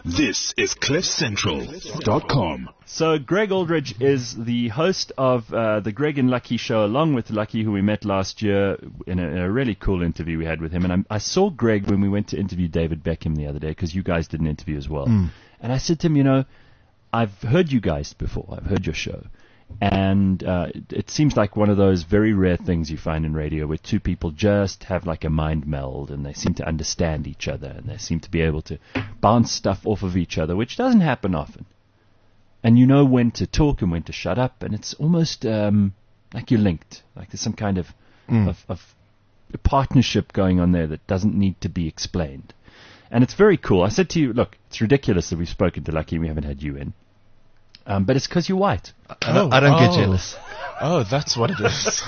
This is CliffCentral.com. So Greg Aldridge is the host of the Greg and Lucky show, along with Lucky, who we met last year in a really cool interview we had with him. And I saw Greg when we went to interview David Beckham the other day, because you guys did an interview as well. And I said to him, I've heard you guys before. I've heard your show. And it seems like one of those very rare things you find in radio where two people just have like a mind meld and they seem to understand each other and they seem to be able to bounce stuff off of each other, which doesn't happen often. And you know when to talk and when to shut up, and it's almost like you're linked, like there's some kind of a partnership going on there that doesn't need to be explained. And it's very cool. I said to you, look, it's ridiculous that we've spoken to Lucky and we haven't had you in. But it's because you're white. I don't get jealous. Oh, that's what it is.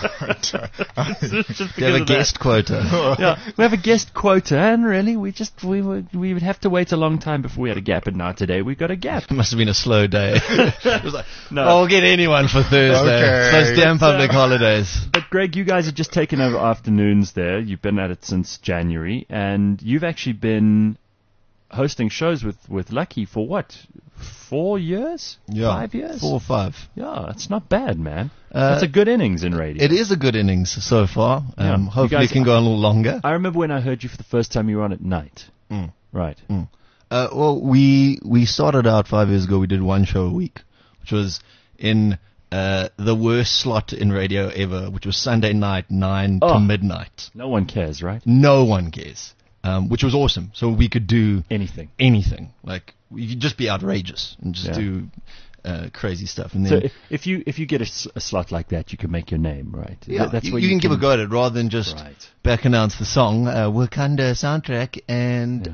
You have a guest quota. Yeah, we have a guest quota, and really, we would have to wait a long time before we had a gap, and now today we've got a gap. It must have been a slow day. It was like, no. I'll get anyone for Thursday. Okay. It's those damn public holidays. But Greg, you guys have just taken over afternoons there. You've been at it since January, and you've actually been hosting shows with Lucky for what? 4 years? Yeah. 5 years? 4 or 5. Yeah, it's not bad, man. That's a good innings in radio. It is a good innings so far. Yeah. Hopefully it can go on a little longer. I remember when I heard you for the first time, you were on at night. Right. Well, we started out 5 years ago. We did one show a week, which was in the worst slot in radio ever, which was Sunday night, 9 to midnight. No one cares, right? No one cares. Which was awesome. So we could do anything. Like, we could just be outrageous and just do crazy stuff. And then, so if you get a slot like that, you can make your name, right? Yeah, that's what you can give a go at it rather than just back announce the song, Wakanda soundtrack, and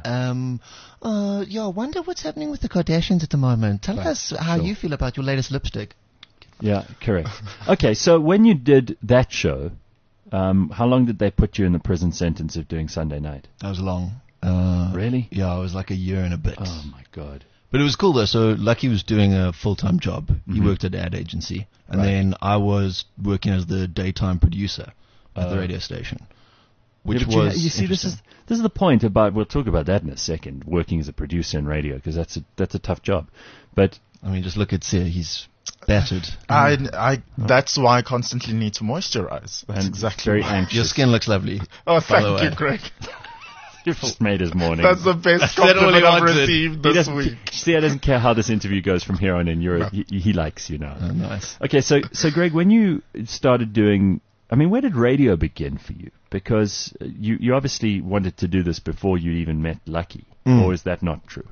I wonder what's happening with the Kardashians at the moment. Tell us how you feel about your latest lipstick. Yeah, correct. Okay, so when you did that show, how long did they put you in the prison sentence of doing Sunday night? That was long. Really? Yeah, it was like a year and a bit. Oh, my God. But it was cool, though. So Lucky was doing a full-time job. He worked at an ad agency. And then I was working as the daytime producer at the radio station. Which was you see, this is the point about, we'll talk about that in a second, working as a producer in radio, because that's a tough job. But I mean, just look at Sir, he's battered. That's why I constantly need to moisturize. That's exactly very why. anxious. Your skin looks lovely. Oh, thank you, Greg. You've just made his morning. That's the best compliment I've received this week. See, I doesn't care how this interview goes from here on in. He likes you now. Oh, nice. Okay, so Greg, when you started doing, I mean, where did radio begin for you? Because you obviously wanted to do this before you even met Lucky, or is that not true?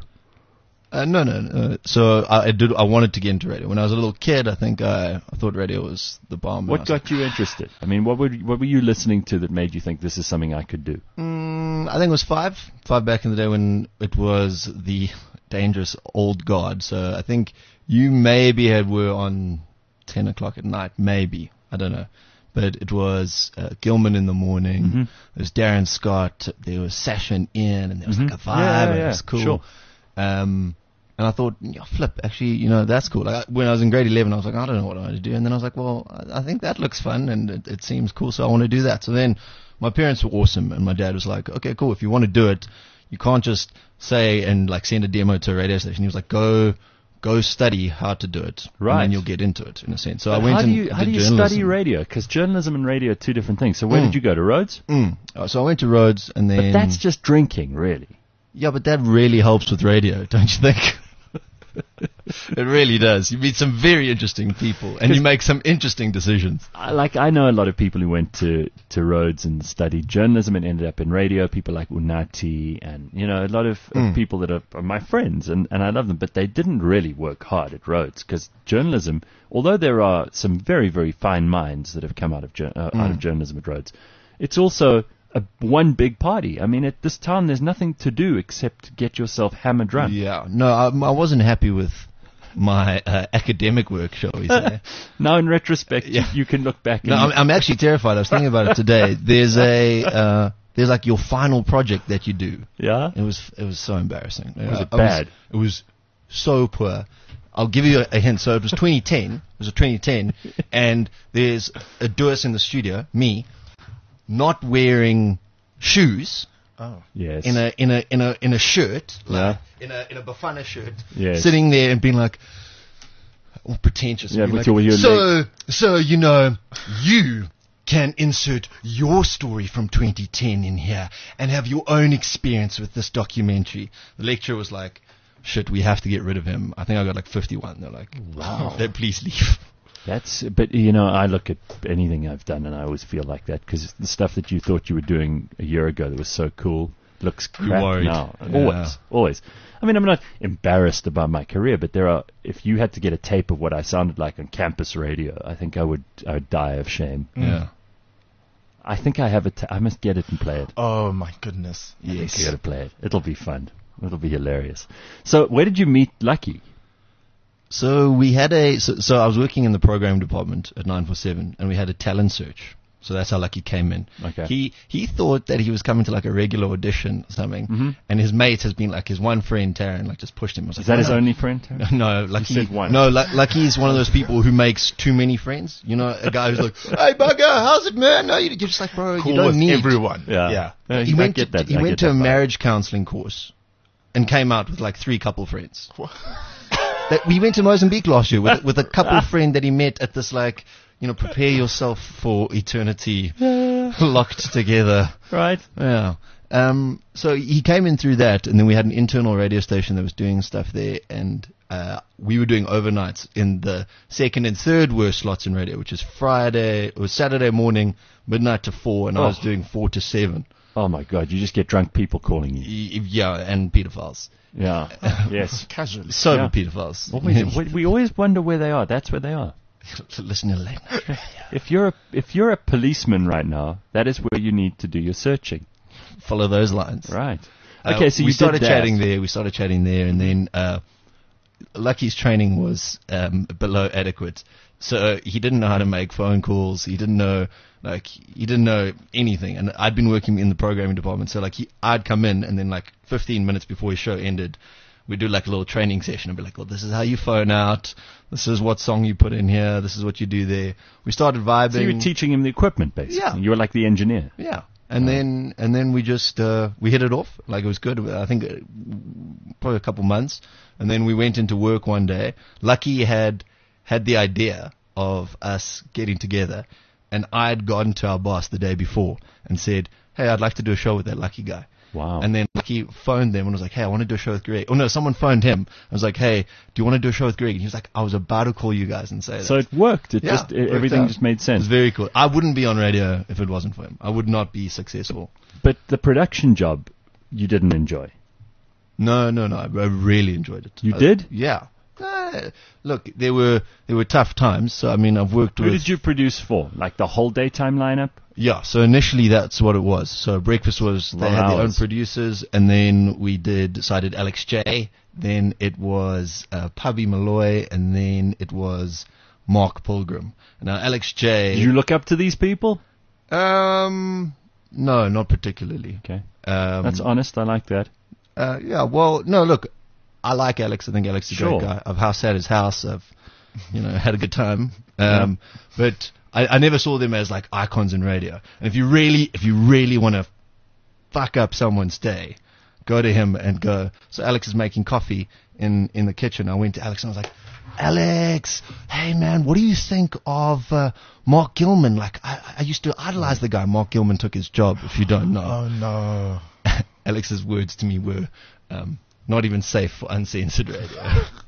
No. So I wanted to get into radio. When I was a little kid, I think I thought radio was the bomb. What got you interested? I mean, what were you listening to that made you think this is something I could do? I think it was Five back in the day when it was the dangerous old guard. So I think you maybe were on 10 o'clock at night, maybe. I don't know. But it was Gilman in the morning. There was Darren Scott. There was Sasha In, and there was like a vibe. And it was cool. Sure. And I thought, flip, actually, that's cool. Like, when I was in grade 11, I was like, I don't know what I want to do. And then I was like, well, I think that looks fun and it seems cool, so I want to do that. So then my parents were awesome, and my dad was like, okay, cool, if you want to do it, you can't just say and like send a demo to a radio station. He was like, go study how to do it, right, and then you'll get into it, in a sense. So but I went how do you study radio? Because journalism and radio are two different things. So where did you go, to Rhodes? So I went to Rhodes, and then... But that's just drinking, really. Yeah, but that really helps with radio, don't you think? It really does. You meet some very interesting people, and you make some interesting decisions. I know a lot of people who went to Rhodes and studied journalism and ended up in radio. People like Unati, and a lot of people that are my friends, and I love them. But they didn't really work hard at Rhodes, because journalism, although there are some very, very fine minds that have come out of journalism at Rhodes, it's also one big party. I mean, at this town, there's nothing to do except get yourself hammered drunk. Yeah. No, I wasn't happy with my academic work, shall we say. Now, in retrospect, you can look back. No, I'm actually terrified. I was thinking about it today. There's like your final project that you do. Yeah? It was so embarrassing. Was it bad? It was so poor. I'll give you a hint. So it was 2010. And there's a duos in the studio, me, not wearing shoes Oh. Yes. in a shirt, like, Yeah. in a Bafana shirt, Yes. sitting there and being like, all pretentious. Yeah, being with like, your so you know, you can insert your story from 2010 in here and have your own experience with this documentary. The lecturer was like, shit, we have to get rid of him. I think I got like 51. They're like, wow, please leave. But I look at anything I've done and I always feel like that because the stuff that you thought you were doing a year ago that was so cool looks crap worried. now. Yeah. Always. I mean, I'm not embarrassed about my career, but if you had to get a tape of what I sounded like on campus radio, I think I would die of shame. Yeah. I think I have I must get it and play it. Oh my goodness. I think I gotta play it. It'll be fun. It'll be hilarious. So, where did you meet Lucky? So we had so I was working in the program department at 947, and we had a talent search. So that's how Lucky came in. Okay. He thought that he was coming to like a regular audition or something, and his mate has been like his one friend Taryn like just pushed him. I was like, Is that his only friend? Terry? No, Lucky. said one. No, Lucky's one of those people who makes too many friends. You know, a guy who's like, "Hey, bugger, how's it, man?" No, you're just like, bro, Cool you don't with need everyone. Yeah. He went to a marriage counseling course, and came out with like 3 couple friends. We went to Mozambique last year with a couple friend that he met at this like, you know, prepare yourself for eternity, locked together. Right. Yeah. So he came in through that, and then we had an internal radio station that was doing stuff there, and we were doing overnights in the second and third worst slots in radio, which is Saturday morning, midnight to 4, and I was doing 4 to 7. Oh my God! You just get drunk people calling you. Yeah, and pedophiles. Yeah. Yes. Casually. Sober Yeah. pedophiles. We always wonder where they are. That's where they are. Listen to late night radio. If you're a policeman right now, that is where you need to do your searching. Follow those lines. Right. Okay. So we you started did that. chatting there. We started chatting there, and then Lucky's training was below adequate. So he didn't know how to make phone calls. He didn't know anything. And I'd been working in the programming department, so like I'd come in, and then like 15 minutes before his show ended, we'd do like a little training session and be like, well, this is how you phone out. This is what song you put in here. This is what you do there. We started vibing. So you were teaching him the equipment, basically. Yeah. You were like the engineer. Yeah. And then we just we hit it off. Like, it was good. I think probably a couple months. And then we went into work one day. Lucky had the idea of us getting together, and I'd gone to our boss the day before and said, hey, I'd like to do a show with that Lucky guy. Wow. And then Lucky phoned them and was like, hey, I want to do a show with Greg. Oh, no, someone phoned him. I was like, hey, do you want to do a show with Greg? And he was like, I was about to call you guys and say that. So it worked. It Yeah, just worked everything out. just made It sense. was very cool. I wouldn't be on radio if it wasn't for him. I would not be successful. But the production job, you didn't enjoy. No. I really enjoyed it. You did? Yeah. Look, there were tough times. So I mean, I've worked Who with. did you produce for? Like the whole daytime lineup? Yeah. So initially, that's what it was. So Breakfast was they Long had their own hours. producers, and then I did Alex J. Then it was Pubby Malloy, and then it was Mark Pilgrim. Now Alex J. Did you look up to these people? No, not particularly. Okay. That's That's honest. I like that. Yeah, well, no, look, I like Alex. I think Alex is a Sure. great guy. I've house at his house. I've, had a good time. But I never saw them as like icons in radio. And if you really want to fuck up someone's day, go to him and go. So Alex is making coffee in the kitchen. I went to Alex and I was like, Alex, hey man, what do you think of Mark Gilman? Like, I used to idolize the guy. Mark Gilman took his job, if you don't know. Oh no. Alex's words to me were not even safe for uncensored radio.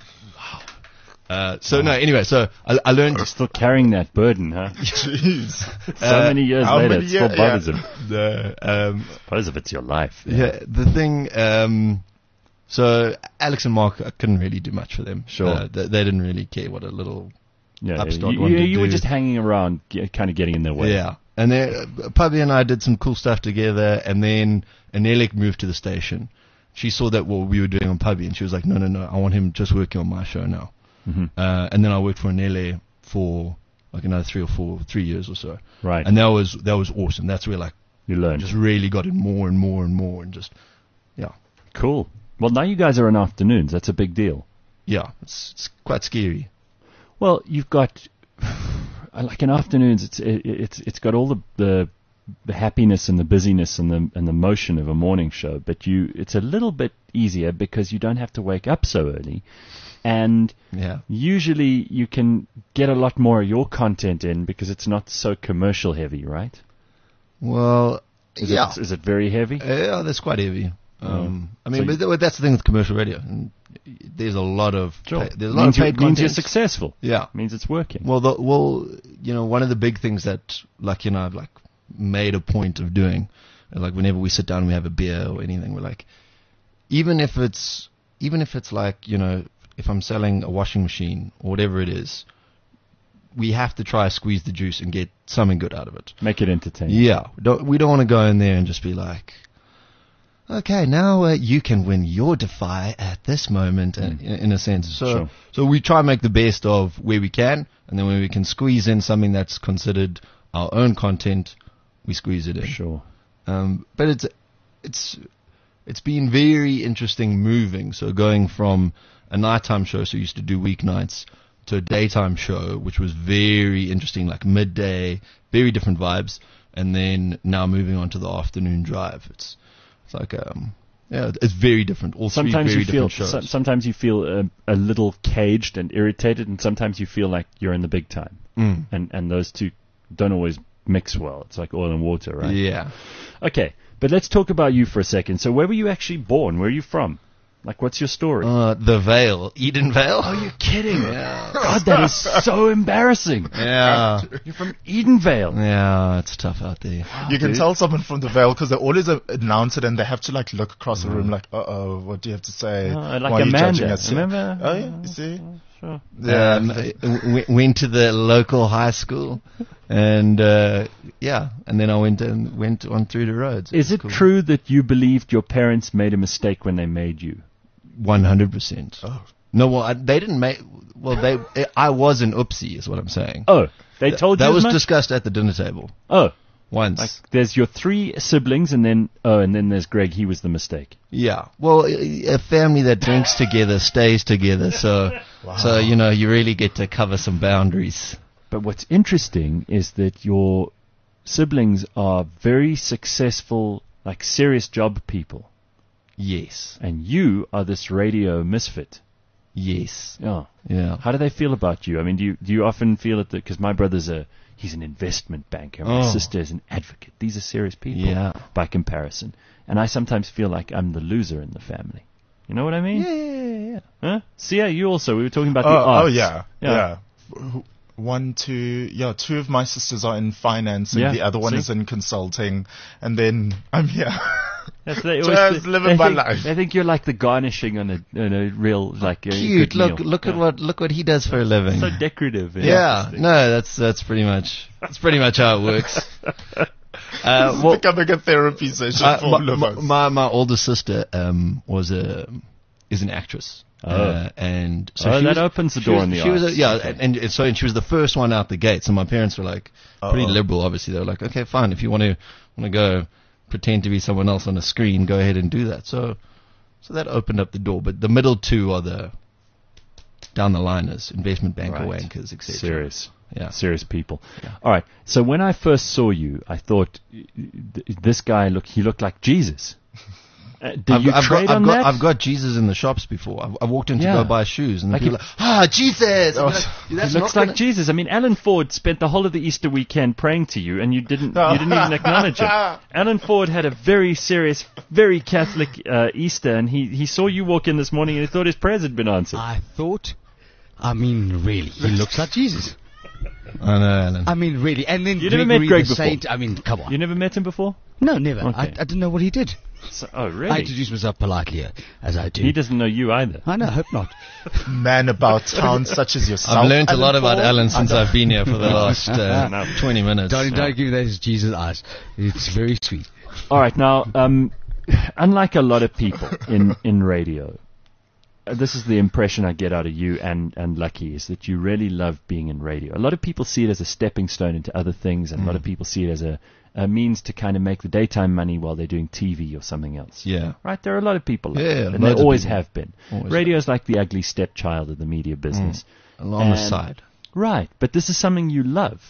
No, anyway, so I learned. You're still carrying that burden, huh? Jeez. So many years how later, many it still years- bothers yeah. him. Suppose if it's your life. Yeah, the thing. So Alex and Mark, I couldn't really do much for them. Sure. They didn't really care what a little. Yeah, Upstart you, wanted to you were do. just hanging around, kind of getting in their way. Yeah, and then Pubby and I did some cool stuff together, and then Anelik moved to the station. She saw that what we were doing on Pubby, and she was like, no, I want him just working on my show now. Mhm. And then I worked for Anele for like another 3 years or so. Right. And that was awesome. That's where like You learned. just really got in more and more and more, and just Cool. Well, now you guys are on afternoons. That's a big deal. yeah, it's quite scary. Well, you've got like in afternoons. It's got all the the happiness and the busyness and the motion of a morning show, but it's a little bit easier because you don't have to wake up so early, and usually you can get a lot more of your content in because it's not so commercial heavy, right? Well, Is it very heavy? Yeah, that's quite heavy. I mean, but that's the thing with commercial radio. And there's a lot of there's a lot of paid content. Means you're successful. Yeah, means it's working. Well, one of the big things that Lucky and I have made a point of doing, whenever we sit down and we have a beer or anything, we're like, even if it's if I'm selling a washing machine or whatever it is, we have to try to squeeze the juice and get something good out of it. Make it entertaining. Yeah, we don't want to go in there and just be like, okay, now you can win your Defy at this moment, in a sense. So we try and make the best of where we can, and then when we can squeeze in something that's considered our own content, we squeeze it in. Sure. But it's been very interesting moving. So going from a nighttime show, so we used to do weeknights, to a daytime show, which was very interesting, like midday, very different vibes, and then now moving on to the afternoon drive. It's like it's very different. All sometimes three very you feel different shows. sometimes you feel a little caged and irritated, and sometimes you feel like you're in the big time. And those two don't always mix well. It's like oil and water, right? Yeah. Okay, but let's talk about you for a second. So where were you actually born? Where are you from? Like, what's your story? The Vale, Eden Vale. Oh, you're kidding! Yeah. God, that is so embarrassing. Yeah. You're from Eden Vale. Yeah, it's tough out there. You can tell someone from the Vale because they always announce it and they have to look across the room like, what do you have to say? Like Why are you Amanda. judging us? Remember? Oh, yeah, you see? Sure. Went to the local high school, and and then I went on through the roads. Is it true that you believed your parents made a mistake when they made you? 100%. Oh. No, well, they didn't make. Well, I was an oopsie, is what I'm saying. Oh, they told you that was much? discussed at the dinner table. Oh, once. like there's your 3 siblings, and then there's Greg. He was the mistake. Yeah. Well, a family that drinks together stays together. So, so you really get to cover some boundaries. But what's interesting is that your siblings are very successful, serious job people. Yes. And you are this radio misfit. Yes. Yeah. Yeah. How do they feel about you? I mean, do you often feel it? Because my brother's he's an investment banker. My sister is an advocate. These are serious people by comparison. And I sometimes feel like I'm the loser in the family. You know what I mean? Yeah. Huh? Sia, you also. We were talking about the arts. Oh, yeah. Two of my sisters are in finance and the other one is in consulting, and then I'm here. Just living my life. I think you're like the garnishing on a real cute. A good meal. Look what he does for a living. So decorative. Yeah. No, that's pretty much how it works. It's becoming a therapy session for all of us. My older sister is an actress. And so that opens the door in the arts. And she was the first one out the gate. So my parents were pretty liberal. Obviously, they were like, okay, fine. If you want to go pretend to be someone else on a screen, go ahead and do that. So that opened up the door. But the middle two are the down the liners, investment banker wankers, etc. Serious people. Yeah. All right. So when I first saw you, I thought this guy looked like Jesus. Did you trade on that? I've got Jesus in the shops before. I walked in to go buy shoes, and people are like, Jesus! He looks like Jesus. I mean, Alan Ford spent the whole of the Easter weekend praying to you, and you didn't even acknowledge it. Alan Ford had a very serious, very Catholic Easter, and he saw you walk in this morning, and he thought his prayers had been answered. Really, he looks like Jesus. I know, Alan. I mean, really. And then you never met Greg before? Saint, I mean, come on. You never met him before? No, never. Okay. I didn't know what he did. Oh, really? I introduced myself politely, as I do. He doesn't know you either. I know, hope not. Man about town such as yourself. I've learned a lot about Alan since I've been here for the last 20 minutes. Don't give that as Jesus' eyes. It's very sweet. All right, now, unlike a lot of people in radio, this is the impression I get out of you and Lucky, is that you really love being in radio. A lot of people see it as a stepping stone into other things, and a lot of people see it as a means to kind of make the daytime money while they're doing TV or something else. Yeah. Right? There are a lot of people like that, and there always have been. Radio is have. like the ugly stepchild of the media business. Along the side. Right, but this is something you love.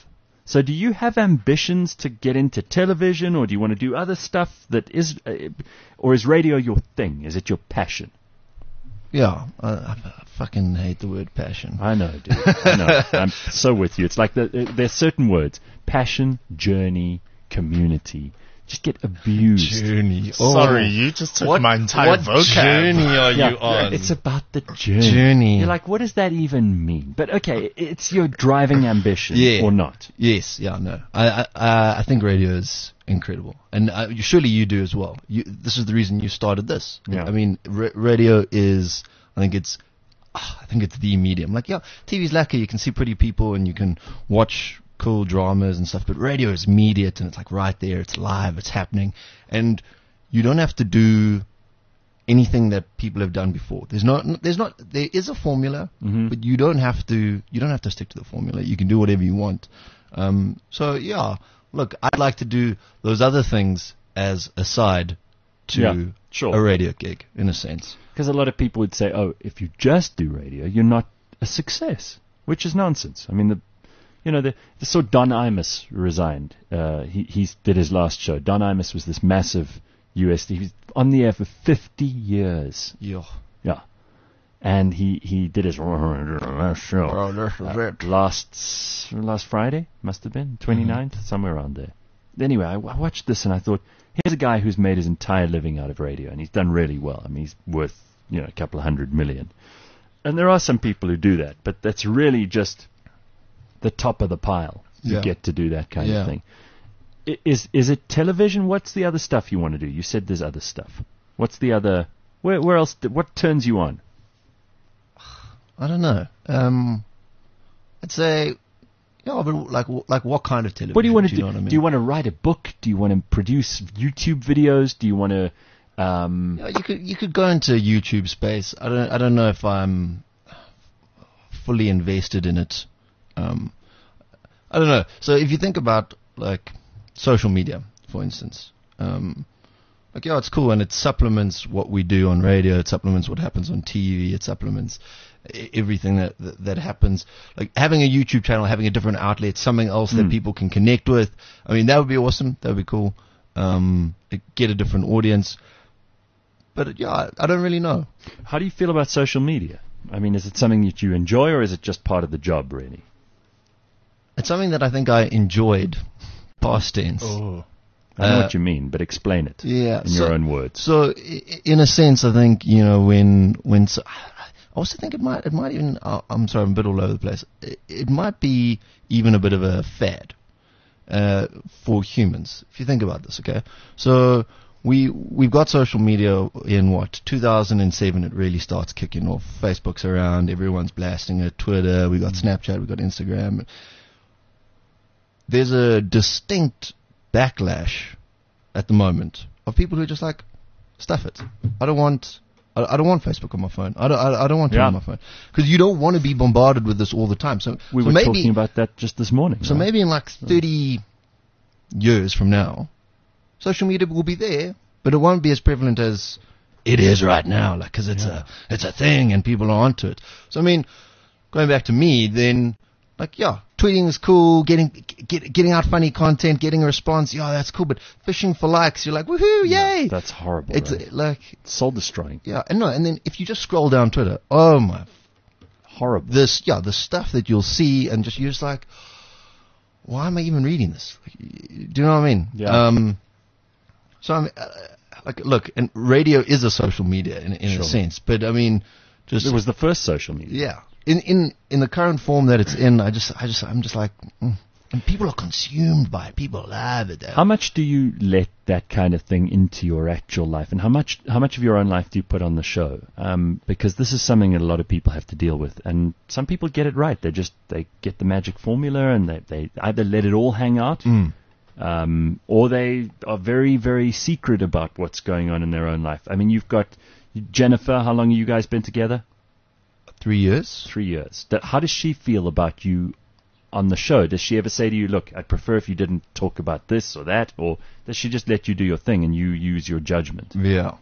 So do you have ambitions to get into television, or do you want to do other stuff that is, or is radio your thing? Is it your passion? Yeah, I fucking hate the word passion. I know, dude. I know. I'm so with you. It's like there's certain words: passion, journey, community. Just get abused. Journey. Sorry, you just took my entire vocab. What journey are you on? It's about the journey. You're like, what does that even mean? But okay, it's your driving ambition or not. Yes, yeah, no. I think radio is incredible. And surely you do as well. This is the reason you started this. Yeah. I mean, radio is, I think it's the medium. Like, yeah, TV's lacquer. You can see pretty people and you can watch cool dramas and stuff, but radio is immediate and it's like right there, it's live, it's happening, and you don't have to do anything that people have done before. There is a formula, but you don't have to stick to the formula. You can do whatever you want. So yeah, look, I'd like to do those other things as a side to a radio gig, in a sense. Because a lot of people would say, oh, if you just do radio, you're not a success, which is nonsense. I mean, so Don Imus resigned. He did his last show. Don Imus was this massive USD. He was on the air for 50 years. Yeah. And he did his last show. Last Friday, must have been, 29th, somewhere around there. Anyway, I watched this and I thought, here's a guy who's made his entire living out of radio, and he's done really well. I mean, he's worth, a couple of $100 million. And there are some people who do that, but that's really just the top of the pile. You get to do that kind of thing. Is it television? What's the other stuff you want to do? You said there's other stuff. What's the other? Where else? What turns you on? I don't know. I'd say, but like what kind of television? What do you want to do? Know what I mean? Do you want to write a book? Do you want to produce YouTube videos? Do you want to? You could go into YouTube space. I don't know if I'm fully invested in it. I don't know. So if you think about like social media, for instance, it's cool and it supplements what we do on radio. It supplements what happens on TV. It supplements everything that happens. Like having a YouTube channel, having a different outlet, something else that people can connect with. I mean, that would be awesome. That would be cool. Get a different audience. But I don't really know. How do you feel about social media? I mean, is it something that you enjoy, or is it just part of the job, really? It's something that I think I enjoyed, past tense. Oh. I know what you mean, but explain it in your own words. So, in a sense, I think, when I also think it might even, I'm sorry, I'm a bit all over the place. It might be even a bit of a fad for humans, if you think about this, okay? So, we've got social media in 2007 it really starts kicking off. Facebook's around, everyone's blasting it, Twitter, we got Snapchat, we got Instagram. There's a distinct backlash at the moment of people who are just like, stuff it. I don't want Facebook on my phone. I don't want Twitter on my phone, because you don't want to be bombarded with this all the time. So we were talking about that just this morning. So maybe in like 30 years from now, social media will be there, but it won't be as prevalent as it is right now. Like, because it's a thing and people are onto it. So I mean, going back to me, then tweeting is cool, getting out funny content, getting a response, that's cool, but fishing for likes, you're like, woohoo, yay! No, that's horrible. It's right? Soul destroying. Yeah, and then if you just scroll down Twitter, oh my, horrible. The stuff that you'll see, and you're just like, why am I even reading this? Like, do you know what I mean? Yeah. So I'm look, and radio is a social media in a sense, but I mean, it was the first social media. Yeah. In the current form that it's in, I'm just like, and people are consumed by it. People love it. How much do you let that kind of thing into your actual life, and how much of your own life do you put on the show? Because this is something that a lot of people have to deal with, and some people get it right. They get the magic formula, and they either let it all hang out, or they are very, very secret about what's going on in their own life. I mean, you've got Jennifer. How long have you guys been together? 3 years. 3 years. How does she feel about you on the show? Does she ever say to you, look, I'd prefer if you didn't talk about this or that? Or does she just let you do your thing and you use your judgment? Yeah.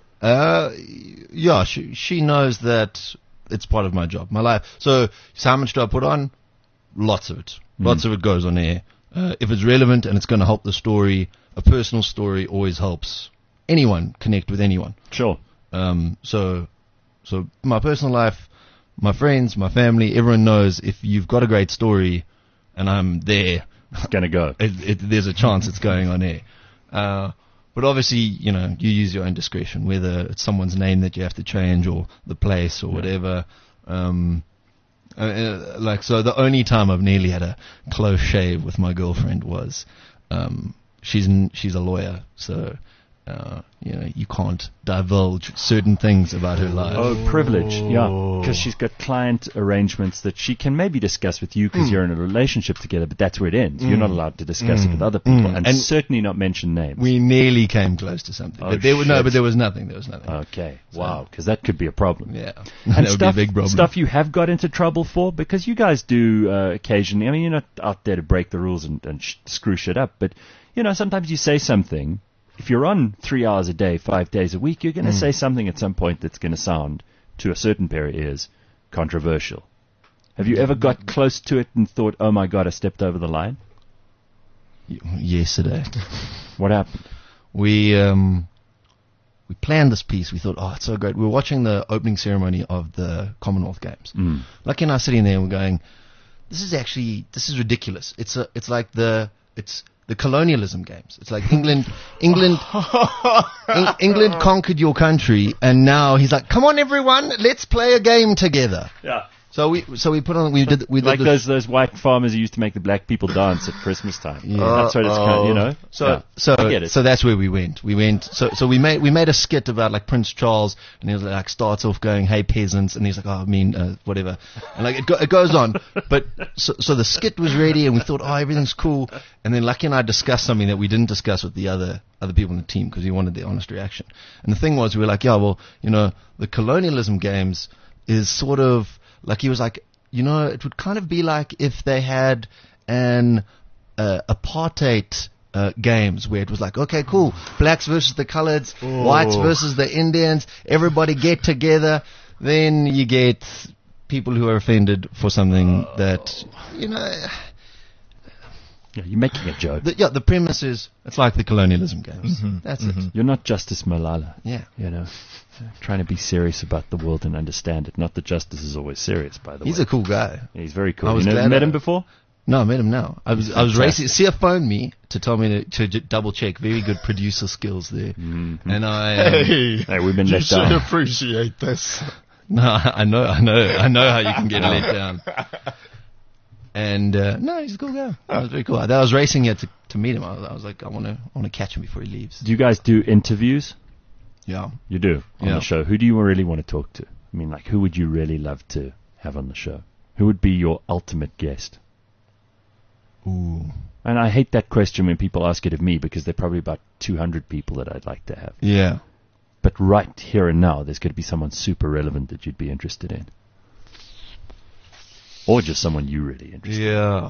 She knows that it's part of my job, my life. So how much do I put on? Lots of it. Lots of it goes on air. if it's relevant and it's going to help the story, a personal story always helps anyone connect with anyone. Sure. So my personal life, my friends, my family, everyone knows if you've got a great story and I'm there, it's going to go. There's a chance it's going on air. But obviously, you use your own discretion, whether it's someone's name that you have to change or the place or whatever. So the only time I've nearly had a close shave with my girlfriend was, she's a lawyer, so you can't divulge certain things about her life. Oh, privilege, yeah, because she's got client arrangements that she can maybe discuss with you because you're in a relationship together, but that's where it ends. You're not allowed to discuss it with other people, and certainly not mention names. We nearly came close to something, but there was nothing. Okay, wow, because that could be a problem. Yeah, and that would be a big problem. Stuff you have got into trouble for, because you guys do occasionally. I mean, you're not out there to break the rules and screw shit up, but sometimes you say something. If you're on 3 hours a day, 5 days a week, you're going to say something at some point that's going to sound, to a certain pair of ears, controversial. Have you ever got close to it and thought, oh my God, I stepped over the line? Yesterday. What happened? We planned this piece. We thought, it's so great. We were watching the opening ceremony of the Commonwealth Games. Lucky and I sitting there and we're going, this is ridiculous. It's the colonialism games. It's like England conquered your country, and now he's like, come on everyone, let's play a game together. Yeah. So we put on, we did like those white farmers who used to make the black people dance at Christmas time. That's what it's kind of, I get it. So that's where we went. So we made a skit about like Prince Charles, and he was like starts off going, hey peasants, and he's like, whatever, and like it goes on. But so the skit was ready, and we thought, everything's cool, and then Lucky and I discussed something that we didn't discuss with the other people in the team because we wanted the honest reaction. And the thing was, we were like, the colonialism games is sort of like, he was like, it would kind of be like if they had an apartheid games where it was like, okay, cool, blacks versus the coloreds, whites versus the Indians, everybody get together. Then you get people who are offended for something that, Yeah, you're making a joke. The premise is it's like the colonialism games. That's it. You're not Justice Malala. Yeah. Trying to be serious about the world and understand it. Not that Justice is always serious, by the way. He's a cool guy. Yeah, he's very cool. You never met him before? No, I met him now. I was racing. Sia phoned me to tell me to double check. Very good producer skills there. And hey, we've been let down. You should appreciate this. No, I know how you can get let down. And no, he's a cool guy. That was very cool. I was racing here to meet him. I was like, I want to catch him before he leaves. Do you guys do interviews? Yeah. You do on the show. Who do you really want to talk to? I mean, like, who would you really love to have on the show? Who would be your ultimate guest? Ooh. And I hate that question when people ask it of me because there are probably about 200 people that I'd like to have. Yeah. But right here and now, there's going to be someone super relevant that you'd be interested in. Or just someone you really interested in. Yeah.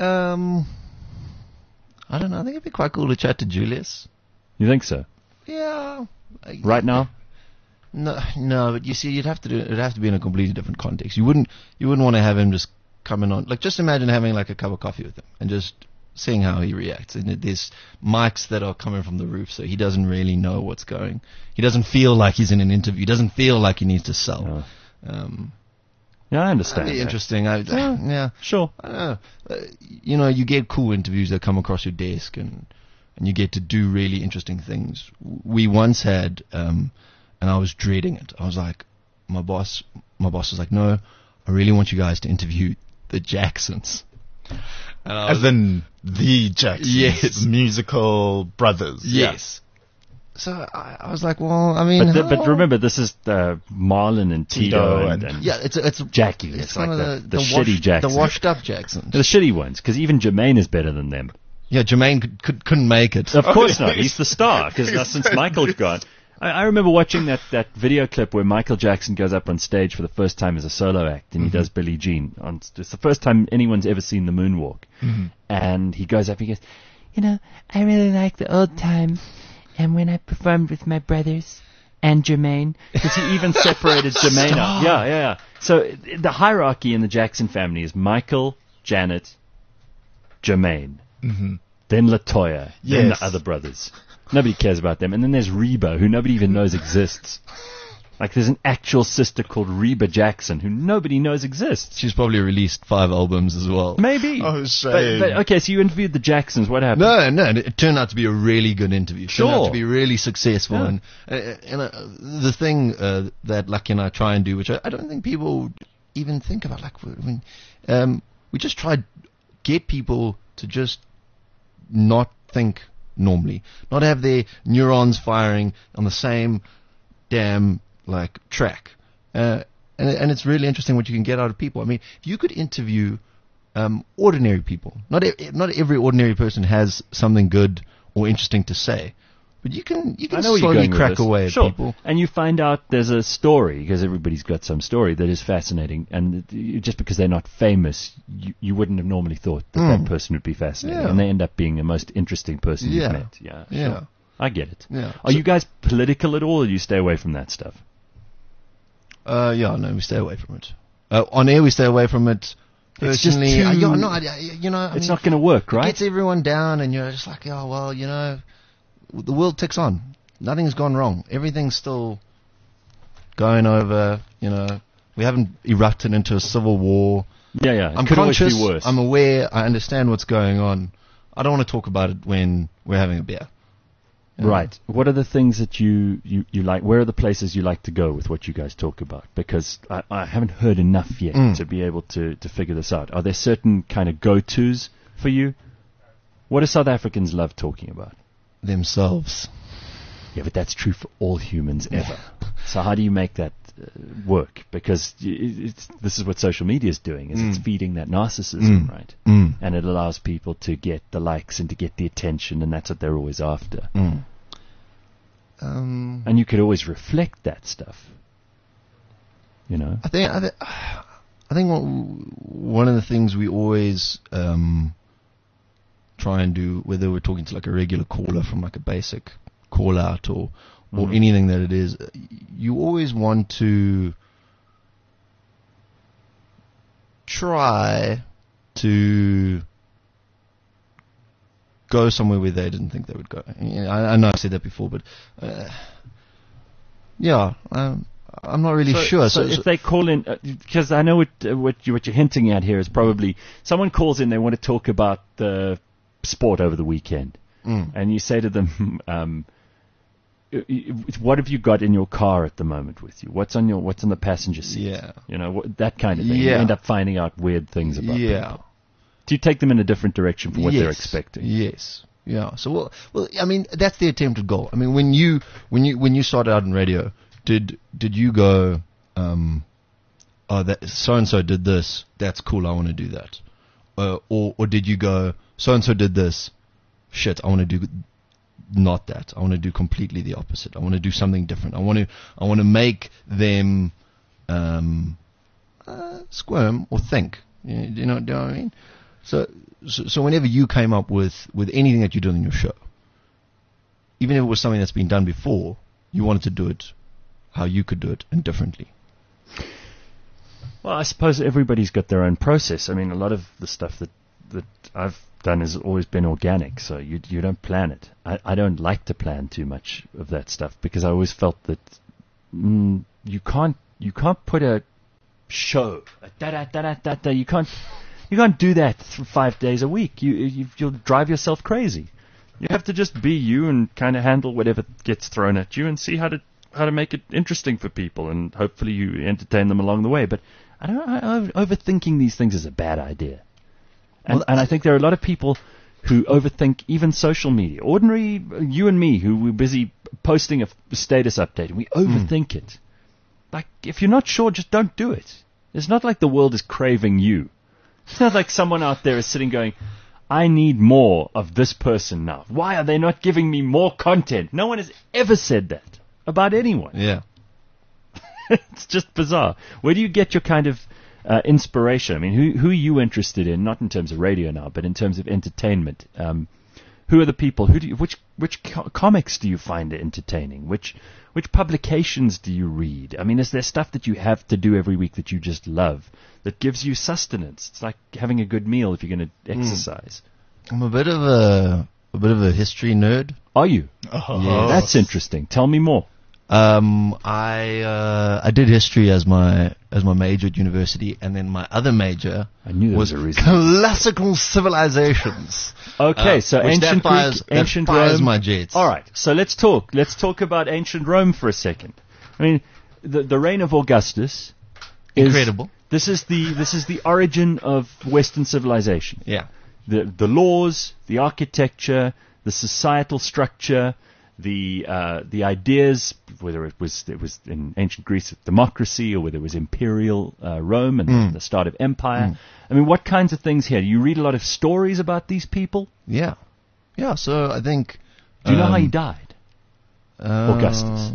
I don't know. I think it'd be quite cool to chat to Julius. You think so? Yeah. Right now? No, but you see, it'd have to be in a completely different context. You wouldn't want to have him just coming on. Like, just imagine having like a cup of coffee with him and just seeing how he reacts. And there's mics that are coming from the roof, so he doesn't really know what's going. He doesn't feel like he's in an interview. He doesn't feel like he needs to sell. Yeah, I understand. That'd be interesting. Yeah, sure. I don't know. You get cool interviews that come across your desk, and you get to do really interesting things. We once had, and I was dreading it. I was like, my boss was like, no, I really want you guys to interview the Jacksons. As in the Jacksons, yes, musical brothers. Yes. So I was like, well, I mean, but remember, this is Marlon and Tito and yeah, it's Jackie. It's like the shitty Jacksons, the washed up Jacksons, the shitty ones. Because even Jermaine is better than them. Yeah, Jermaine couldn't make it. Of course not. He's the star. Because since Michael's gone, I remember watching that video clip where Michael Jackson goes up on stage for the first time as a solo act, and he does Billie Jean. It's the first time anyone's ever seen the moonwalk, and he goes up. He goes, I really like the old times. And when I performed with my brothers and Jermaine, because he even separated Jermaine out. Yeah. So the hierarchy in the Jackson family is Michael, Janet, Jermaine. then LaToya, then the other brothers. Nobody cares about them. And then there's Reba, who nobody even knows exists. Like, there's an actual sister called Reba Jackson, who nobody knows exists. She's probably released 5 albums as well. Maybe. Oh, shame. But okay, so you interviewed the Jacksons. What happened? No, it turned out to be a really good interview. It turned out to be really successful. Yeah. And the thing that Lucky and I try and do, which I don't think people even think about, like, we just try to get people to just not think normally, not have their neurons firing on the same damn track, and it's really interesting what you can get out of people. I mean, if you could interview ordinary people, not every ordinary person has something good or interesting to say, but you can slowly crack away at people, and you find out there's a story, because everybody's got some story that is fascinating, and just because they're not famous, you wouldn't have normally thought that person would be fascinating, and they end up being the most interesting person you've met. Yeah, sure. I get it. Yeah. Are you guys political at all, or do you stay away from that stuff? No, we stay away from it. On air, we stay away from it. Personally, it's not going to work, right? It gets everyone down, and you're just like, the world ticks on. Nothing's gone wrong. Everything's still going over. We haven't erupted into a civil war. Yeah. I'm conscious. I'm aware. I understand what's going on. I don't want to talk about it when we're having a beer. Right. What are the things that you like? Where are the places you like to go with what you guys talk about? Because I haven't heard enough yet to be able to figure this out. Are there certain kind of go-tos for you? What do South Africans love talking about? Themselves. Yeah, but that's true for all humans ever. So how do you make that work? Because this is what social media is doing, is it's feeding that narcissism, right? And it allows people to get the likes and to get the attention, and that's what they're always after. And you could always reflect that stuff. I think one of the things we always try and do, whether we're talking to like a regular caller from like a basic call out or anything that it is, you always want to try to go somewhere where they didn't think they would go. I know I've said that before, but I'm not really sure. So if they call in, because I know what you're hinting at here is probably someone calls in, they want to talk about the sport over the weekend, and you say to them, what have you got in your car at the moment with you? What's on the passenger seat? Yeah. That kind of thing. Yeah. You end up finding out weird things about people. Do you take them in a different direction from what they're expecting? Yes. Yeah. So well, I mean, that's the attempted goal. I mean, when you started out in radio, did you go, that so and so did this, that's cool, I want to do that, or did you go, so and so did this, shit, I want to do not that. I want to do completely the opposite. I want to do something different. I want to make them squirm or think. You know what I mean? So whenever you came up with anything that you do in your show, even if it was something that's been done before, you wanted to do it how you could do it and differently. Well, I suppose everybody's got their own process. I mean, a lot of the stuff that I've done has always been organic, so you don't plan it. I don't like to plan too much of that stuff because I always felt that you can't put a show you can't do that 5 days a week. You'll drive yourself crazy. You have to just be you and kind of handle whatever gets thrown at you and see how to make it interesting for people, and hopefully you entertain them along the way. But overthinking these things is a bad idea. And I think there are a lot of people who overthink even social media. Ordinary you and me, who we're busy posting a status update, and we overthink it. Like, if you're not sure, just don't do it. It's not like the world is craving you. It's not like someone out there is sitting going, I need more of this person now. Why are they not giving me more content? No one has ever said that about anyone. Yeah. It's just bizarre. Where do you get your kind of inspiration? I mean, who are you interested in? Not in terms of radio now, but in terms of entertainment. Who are the people? Which comics do you find entertaining? Which publications do you read? I mean, is there stuff that you have to do every week that you just love, that gives you sustenance? It's like having a good meal if you're going to exercise. I'm a bit of a history nerd. Are you? Oh. Yeah, that's interesting. Tell me more. I did history as my major at university, and then my other major was was a reason. classical civilizations. Okay, so which ancient Greek, ancient fires Rome. my jets. All right, so let's talk. Let's talk about ancient Rome for a second. I mean, the reign of Augustus is Incredible. This is the origin of Western civilization. Yeah. The laws, the architecture, the societal structure, the ideas, whether it was in ancient Greece democracy or whether it was imperial Rome and the start of empire. I mean, what kinds of things here? You read a lot of stories about these people. Yeah. Yeah. So I think. Do you know how he died? Augustus.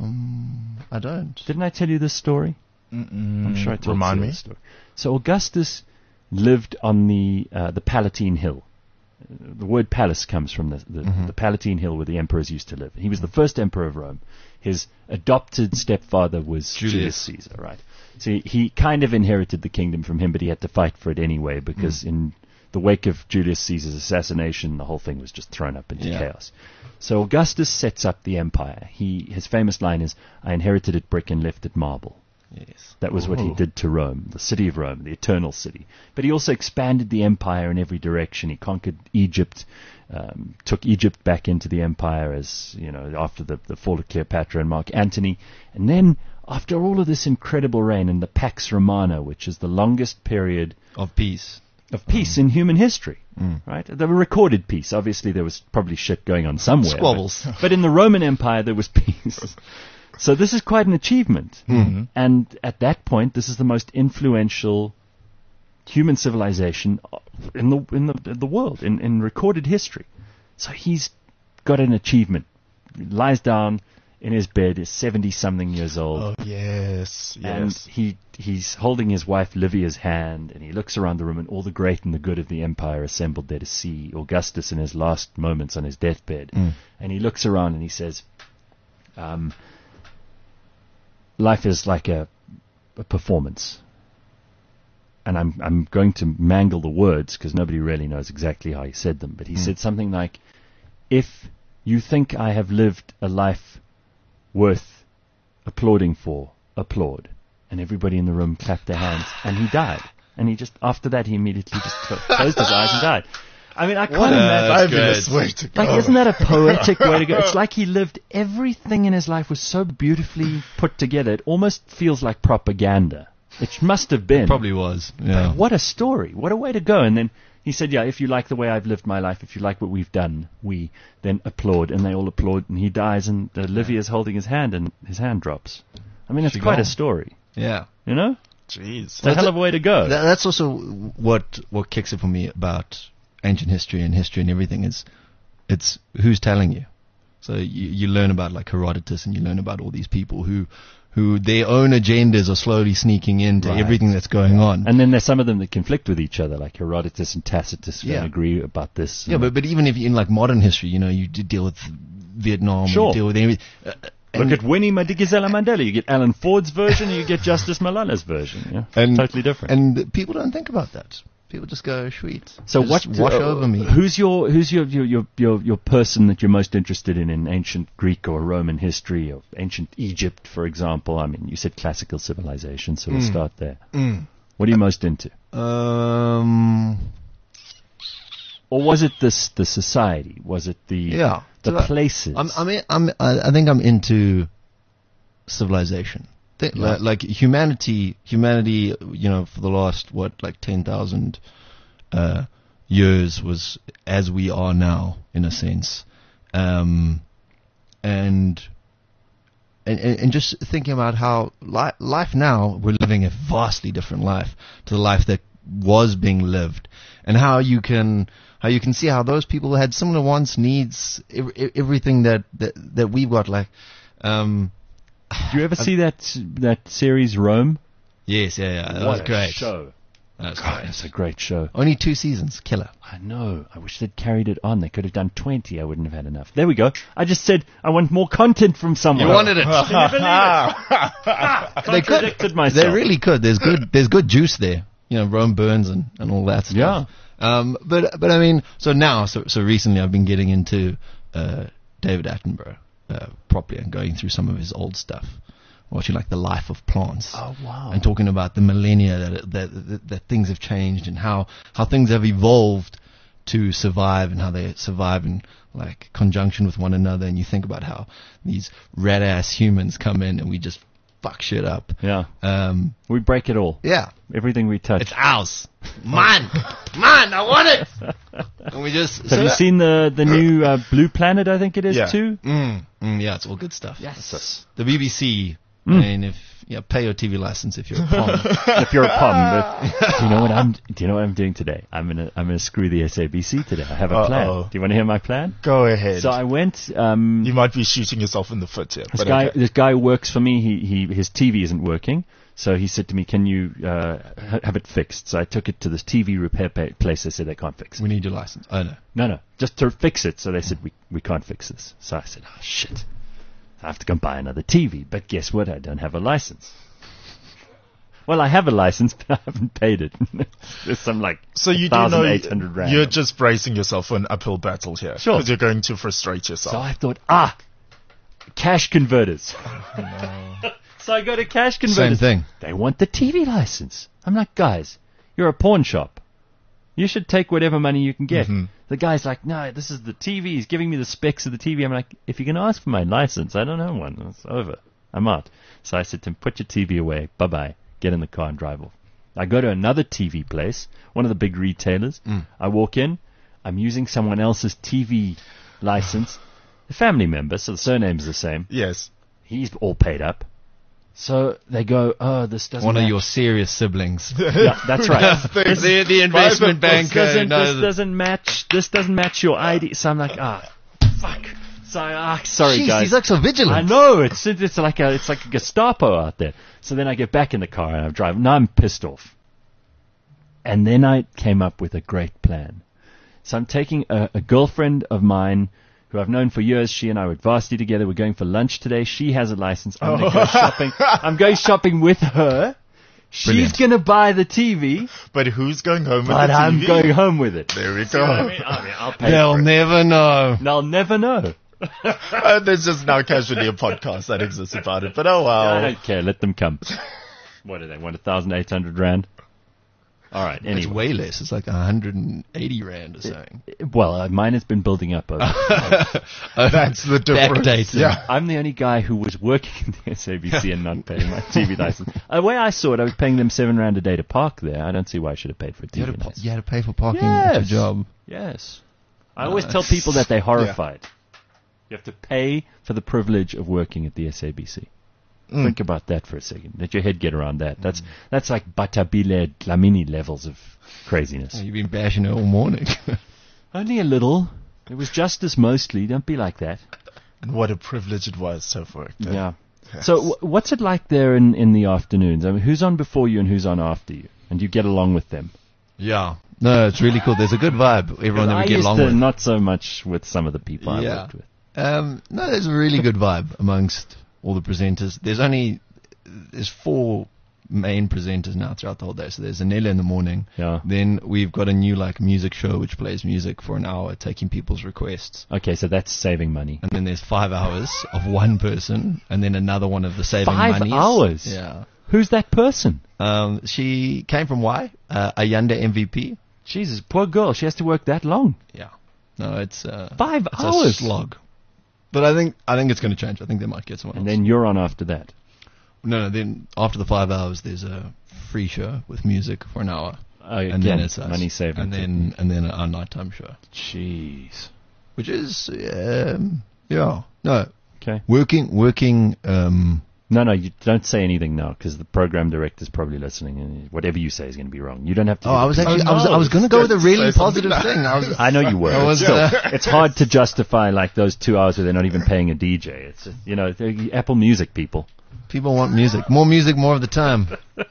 I don't. Didn't I tell you this story? I'm sure I told Remind you me. this story. So Augustus lived on the Palatine Hill. The word palace comes from the Palatine Hill where the emperors used to live. He was the first emperor of Rome. His adopted stepfather was Julius Caesar, right? So he kind of inherited the kingdom from him, but he had to fight for it anyway because in the wake of Julius Caesar's assassination, the whole thing was just thrown up into chaos. So Augustus sets up the empire. His famous line is, "I inherited it brick and left it marble." Yes. That was what he did to Rome, the city of Rome, the eternal city. But he also expanded the empire in every direction. He conquered Egypt, took Egypt back into the empire as, after the fall of Cleopatra and Mark Antony. And then, after all of this incredible reign in the Pax Romana, which is the longest period Of peace. in human history, right? The recorded peace. Obviously, there was probably shit going on somewhere. Squabbles. But in the Roman Empire, there was peace. So this is quite an achievement. And at that point, this is the most influential human civilization in the world, in recorded history. So he's got an achievement. He lies down in his bed, is 70-something years old. Oh, yes. And he's holding his wife Livia's hand, and he looks around the room, and all the great and the good of the empire assembled there to see Augustus in his last moments on his deathbed. And he looks around and he says, life is like a performance. And I'm going to mangle the words because nobody really knows exactly how he said them. But he said something like, "If you think I have lived a life worth applauding for, applaud." And everybody in the room clapped their hands, and he died. And after that, he immediately just closed his eyes and died. I mean, I can't imagine. Fabulous way to go. Isn't that a poetic way to go? It's like he lived, everything in his life was so beautifully put together. It almost feels like propaganda. It must have been. It probably was. Yeah. But what a story. What a way to go. And then he said, if you like the way I've lived my life, if you like what we've done, we then applaud. And they all applaud, and he dies, and Olivia's holding his hand, and his hand drops. I mean, it's quite a story. Yeah. You know? Jeez. It's a hell of a way to go. That's also what kicks it for me about ancient history and everything is it's who's telling you. So you learn about like Herodotus, and you learn about all these people who their own agendas are slowly sneaking into everything that's going on. And then there's some of them that conflict with each other, like Herodotus and Tacitus don't agree about this. Yeah, but even if in like modern history, you deal with Vietnam, you deal with everything. Look at Winnie Madikizela Mandela. You get Alan Ford's version, and you get Justice Malala's version. Yeah, totally different. And people don't think about that. People just go, sweet. So wash over me. Who's your person that you're most interested in ancient Greek or Roman history, or ancient Egypt, for example? I mean, you said classical civilization, so we'll start there. What are you most into? Or was it the society? Was it the places? I think I'm into civilization. Like humanity, for the last, 10,000 years was as we are now, in a sense. And just thinking about how life now, we're living a vastly different life to the life that was being lived, and how you can see how those people had similar wants, needs, everything that we've got. Like, did you ever see that series Rome? Yes, yeah. That was great. Show. That's a great show. Only 2 seasons, killer. I know. I wish they'd carried it on. They could have done 20. I wouldn't have had enough. There we go. I just said I want more content from someone. You wanted it. Can you believe it? Contradicted myself. They really could. There's good juice there. Rome burns and all that stuff. Yeah. But I mean, so recently I've been getting into David Attenborough properly and going through some of his old stuff, watching like The Life of Plants. Oh wow! And talking about the millennia that things have changed and how things have evolved to survive and how they survive in like conjunction with one another. And you think about how these red ass humans come in and we just fuck shit up. Yeah. We break it all. Yeah. Everything we touch. It's ours. Mine, I want it. And we just. Have you seen the new Blue Planet? I think it is too. Yeah, it's all good stuff. Yes. So the BBC. I mean, if pay your TV license if you're a POM. If you're a POM, but do you know what I'm doing today? I'm gonna screw the SABC today. I have a plan. Do you want to hear my plan? Go ahead. So I went. You might be shooting yourself in the foot here. This guy works for me. His TV isn't working. So he said to me, "Can you have it fixed?" So I took it to this TV repair place. They said they can't fix it. We need your license. Oh no. No, just to fix it. So they said we can't fix this. So I said, "Oh shit, I have to go buy another TV." But guess what? I don't have a license. Well, I have a license, but I haven't paid it. There's some so you do know 800 rand. You're just bracing yourself for an uphill battle here. Sure. Because you're going to frustrate yourself. So I thought, cash converters. No. So I go to cash converters. Same thing. They want the TV license. I'm like, guys, you're a pawn shop. You should take whatever money you can get. Mm-hmm. The guy's like, no, this is the TV. He's giving me the specs of the TV. I'm like, if you're going to ask for my license, I don't have one. It's over. I'm out. So I said to him, put your TV away. Bye-bye. Get in the car and drive off. I go to another TV place, one of the big retailers. I walk in. I'm using someone else's TV license. A family member, so the surname's the same. Yes. He's all paid up. So they go, this doesn't One match. of your serious siblings. Yeah, that's right. the investment banker. This doesn't match your ID. So I'm like, fuck. So sorry, Jeez, guys. he's like so vigilant. I know it's like a Gestapo out there. So then I get back in the car and I'm driving. Now I'm pissed off. And then I came up with a great plan. So I'm taking a girlfriend of mine who I've known for years. She and I were at varsity together. We're going for lunch today. She has a license. I'm going to go shopping. I'm going shopping with her. She's going to buy the TV. But who's going home with the TV? But I'm going home with it. There we go. I mean, I'll pay They'll for it. never know. They'll never know. There's just now casually a podcast that exists about it. But oh well. I don't care. Let them come. What do they want? 1,800 rand? All right. Anyway. It's way less. It's like 180 rand or something. Well, mine has been building up over. That's the difference. Backdated. Yeah. I'm the only guy who was working in the SABC and not paying my TV license. The way I saw it, I was paying them 7 rand a day to park there. I don't see why I should have paid for a TV license. You had to pay for parking at your job. Yes. I always tell people that they're horrified. You have to pay for the privilege of working at the SABC. Think about that for a second. Let your head get around that. That's like Batabile Dlamini levels of craziness. You've been bashing it all morning. Only a little. It was justice mostly. Don't be like that. And what a privilege it was to have worked there. Yeah. Yes. So what's it like there in the afternoons? I mean, who's on before you and who's on after you? And you get along with them? Yeah. No, it's really cool. There's a good vibe. Everyone that we get along with. Not so much with some of the people I worked with. No, there's a really good vibe amongst all the presenters. There's 4 main presenters now throughout the whole day. So there's Anela in the morning. Yeah. Then we've got a new music show which plays music for an hour, taking people's requests. Okay, so that's saving money. And then there's 5 hours of one person, and then another one of the saving 5 monies. hours? Yeah. Who's that person? She came from Ayanda MVP. Jesus, poor girl. She has to work that long. Yeah. No, it's 5 it's hours. a slog. But I think it's going to change. I think they might get someone else. And then you're on after that. No, then after the 5 hours, there's a free show with music for an hour. And then it's us. Money saving. And then our nighttime show. Jeez. Which is, yeah. No. Okay. Working, No, you don't say anything now because the program director's probably listening, and whatever you say is going to be wrong. You don't have to. I was going to go with a really positive thing. I know you were. It's hard to justify like those 2 hours where they're not even paying a DJ. It's they're Apple Music people. People want music, more of the time.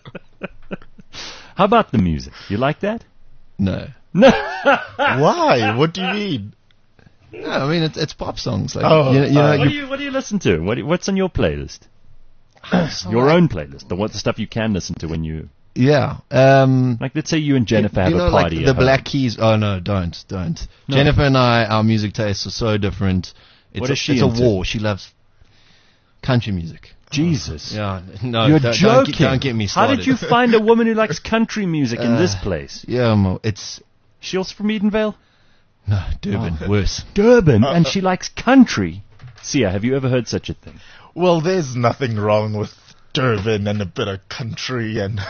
How about the music? You like that? No. Why? What do you mean? No, I mean it's pop songs. Like, what do you listen to? What's on your playlist? Your own playlist, the stuff you can listen to when you. Yeah. Like, let's say you and Jennifer have a party. Like the Black Keys. Oh, no, don't. No. Jennifer and I, our music tastes are so different. What is she It's into? a war. She loves country music. Jesus. Yeah. No, You're joking. joking. Don't get me started. How did you find a woman who likes country music in this place? Yeah, it's... She also from Edenvale? No, Durban. Worse. Durban, and she likes country. Sia, have you ever heard such a thing? Well, there's nothing wrong with Durban and a bit of country and...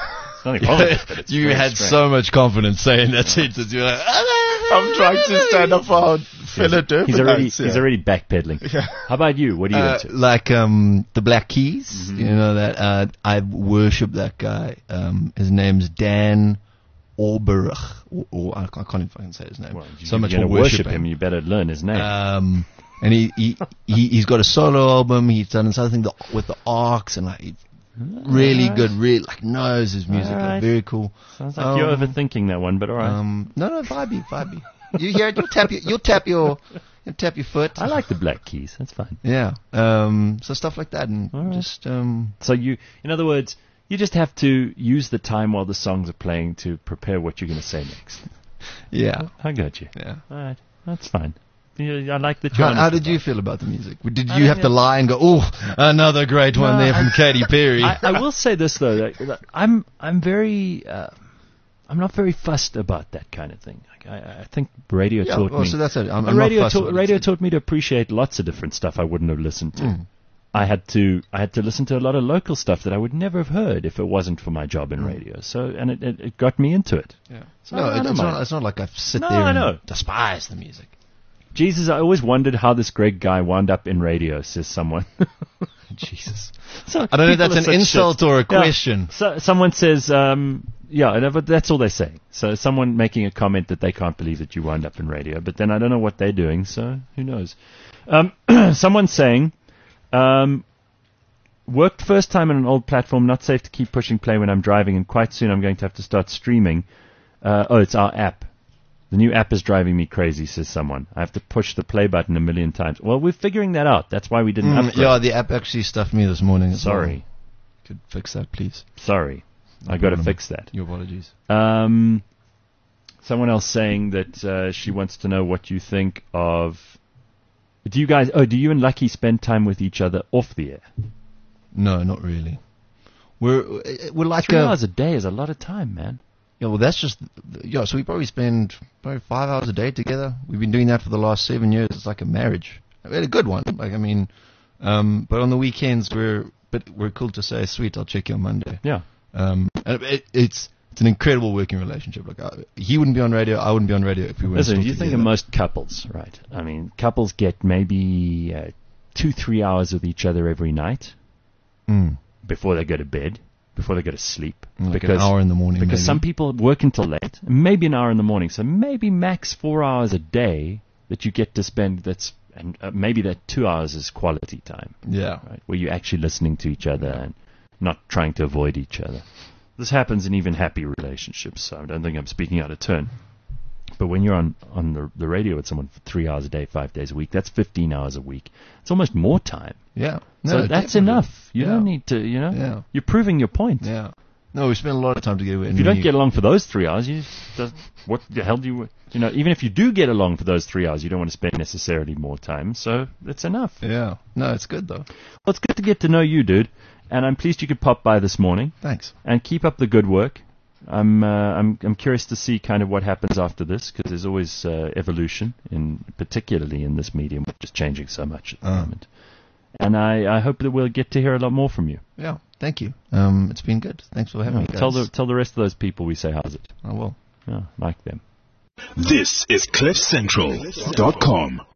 You had so much confidence saying that sentence. You're like, I'm trying to stand up for our fellow Durbanites. He's already backpedaling. Yeah. How about you? What are you into? Like the Black Keys. You know that I worship that guy. His name's Dan Orberich. I can't even fucking say his name. Well, so much for for worship worshiping him. You better learn his name. And he's got a solo album. He's done something with the Arcs and like really good. Really like knows his music. All right. Like, very cool. Sounds like you're overthinking that one, but all right. No, vibey. You hear it? You'll tap your foot. I like the Black Keys. That's fine. Yeah. So stuff like that, and just So you, in other words, you just have to use the time while the songs are playing to prepare what you're going to say next. Yeah. I got you. Yeah. All right. That's fine. I like that you're How did you feel about the music? Did you have to lie and go, oh, another great one there from Katy Perry? I will say this though, that I'm very, I'm not very fussed about that kind of thing. Like, I think radio taught me. So that's it. Radio taught me to appreciate lots of different stuff I wouldn't have listened to. I had to listen to a lot of local stuff that I would never have heard if it wasn't for my job in radio. So, and it got me into it. Yeah. So It's not like I sit there and despise the music. Jesus, I always wondered how this Greg guy wound up in radio, says someone. Jesus. So I don't know if that's an insult or a question. So, someone says, but that's all they're saying. So someone making a comment that they can't believe that you wound up in radio, but then I don't know what they're doing, so who knows. Someone's saying, worked first time on an old platform, not safe to keep pushing play when I'm driving, and quite soon I'm going to have to start streaming. It's our app. The new app is driving me crazy, says someone. I have to push the play button 1 million times. Well, we're figuring that out. That's why we didn't upgrade. Yeah, the app actually stuffed me this morning. Sorry. Could fix that, please. Sorry. I got to fix that. Your apologies. Someone else saying that she wants to know what you think of... Do you and Lucky spend time with each other off the air? No, not really. We're like 3 hours a day is a lot of time, man. Yeah, well, that's just... Yeah, so we probably spend 5 hours a day together. We've been doing that for the last 7 years. It's like a marriage. We had a good one. Like, I mean... but on the weekends, we're cool to say, sweet, I'll check you on Monday. Yeah. And it's an incredible working relationship. Like, he wouldn't be on radio, I wouldn't be on radio if we weren't Listen, still you together. think of most couples, right? I mean, couples get maybe 2-3 hours with each other every night before they go to bed. Before they go to sleep. Like because an hour in the morning. Because maybe. some people work until late, maybe an hour in the morning. So maybe max 4 hours a day that you get to spend. And maybe that 2 hours is quality time. Yeah. Right, where you're actually listening to each other and not trying to avoid each other. This happens in even happy relationships, so I don't think I'm speaking out of turn. But when you're on the radio with someone for 3 hours a day, 5 days a week, that's 15 hours a week. It's almost more time. Yeah. So that's enough. You don't need to, Yeah. You're proving your point. Yeah. No, we spend a lot of time together. If you don't get along for those 3 hours, what the hell do you even if you do get along for those 3 hours, you don't want to spend necessarily more time. So it's enough. Yeah. No, it's good though. Well, it's good to get to know you, dude. And I'm pleased you could pop by this morning. Thanks. And keep up the good work. I'm curious to see kind of what happens after this, because there's always evolution, particularly in this medium, which is changing so much at the moment. And I hope that we'll get to hear a lot more from you. Yeah, thank you. It's been good. Thanks for having me, guys. Tell the rest of those people we say how's it. I will. Yeah, like them. This is CliffCentral.com.